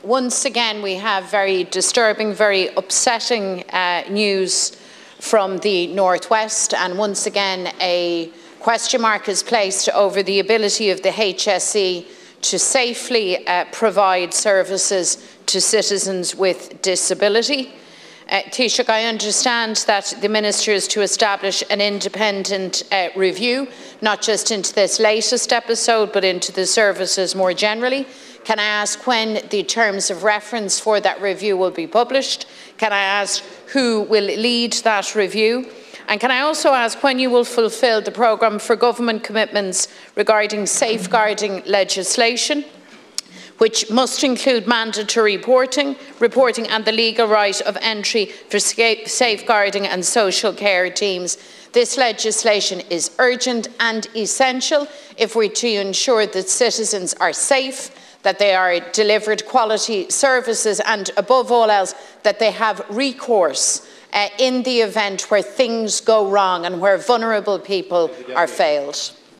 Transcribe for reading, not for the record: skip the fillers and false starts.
Once again, we have very disturbing, very upsetting news from the Northwest, and once again a question mark is placed over the ability of the HSE to safely provide services to citizens with disability. Taoiseach, I understand that the Minister is to establish an independent review, not just into this latest episode, but into the services more generally. Can I ask when the terms of reference for that review will be published? Can I ask who will lead that review? And can I also ask when you will fulfil the programme for government commitments regarding safeguarding legislation, which must include mandatory reporting and the legal right of entry for safeguarding and social care teams. This legislation is urgent and essential if we're to ensure that citizens are safe, that they are delivered quality services, and above all else, that they have recourse in the event where things go wrong and where vulnerable people are failed.